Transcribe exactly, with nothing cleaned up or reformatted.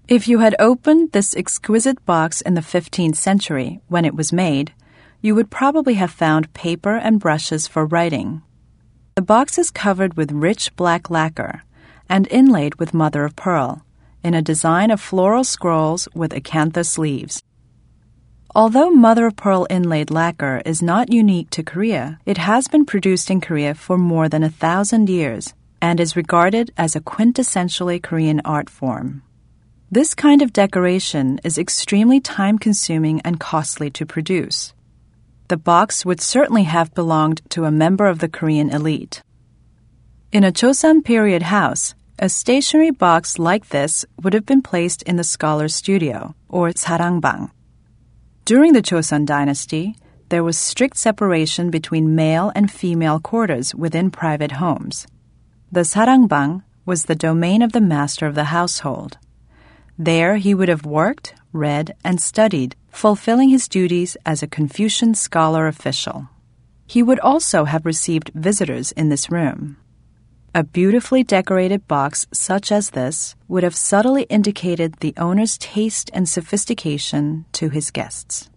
If you had opened this exquisite box in the fifteenth century, when it was made, you would probably have found paper and brushes for writing. The box is covered with rich black lacquer and inlaid with mother of pearl, in a design of floral scrolls with acanthus leaves. Although mother of pearl inlaid lacquer is not unique to Korea, it has been produced in Korea for more than a thousand years and is regarded as a quintessentially Korean art form. This kind of decoration is extremely time-consuming and costly to produce. The box would certainly have belonged to a member of the Korean elite. In a Joseon period house, a stationery box like this would have been placed in the scholar's studio, or sarangbang. During the Joseon dynasty, there was strict separation between male and female quarters within private homes. The sarangbang was the domain of the master of the household. There he would have worked, read, and studied, fulfilling his duties as a Confucian scholar official. He would also have received visitors in this room. A beautifully decorated box such as this would have subtly indicated the owner's taste and sophistication to his guests.